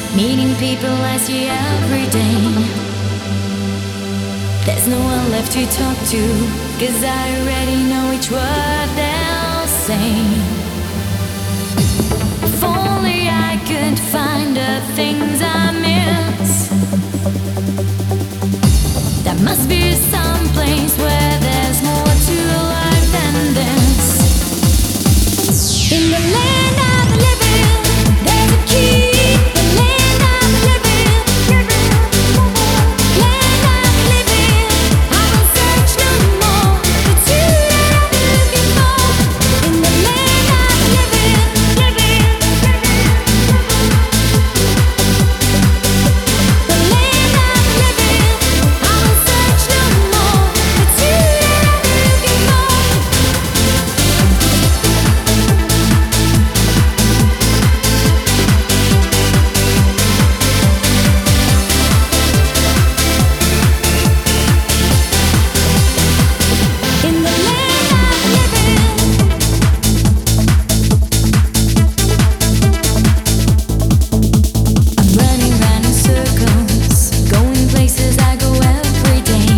Meeting people I see every day. There's no one left to talk to, 'cause I already know which word they'll say. If only I could find the things I miss. There must be some place where there's more to life than this. In the land of the living, there's a key. The land of the living, land of the living. I will search no more for two that I've been looking for. In the land of the living, the land of the living. I will search no more for two that I've been looking for. In the land of the living, I'm running round in circles, going places I go every day.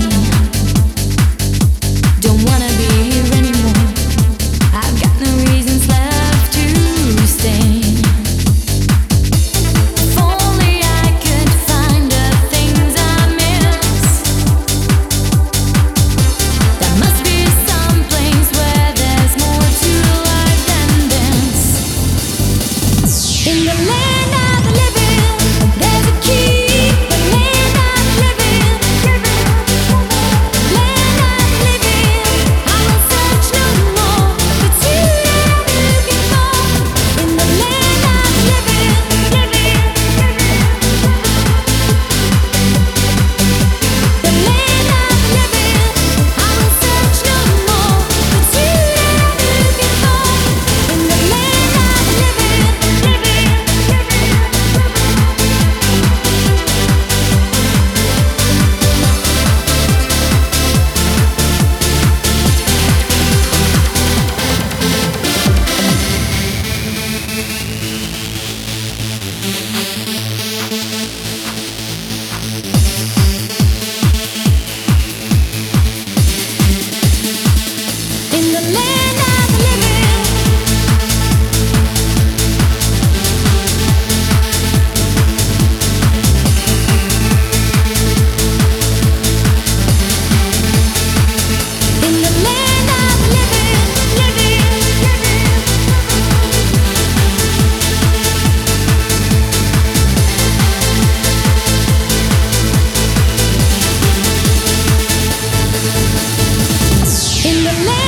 Don't wanna be here anymore. I've got no reasons left to stay. If only I could find the things I miss. There must be some place where there's more to life than this. In the land of the living, there's a key. The land of the living, land of the living. I will search no more for two that I've been looking for. In the land of the living, the land of the living. I will search no more for two that I've been looking for. In the land of the living, in the land of the living. In the land of the living, in the land.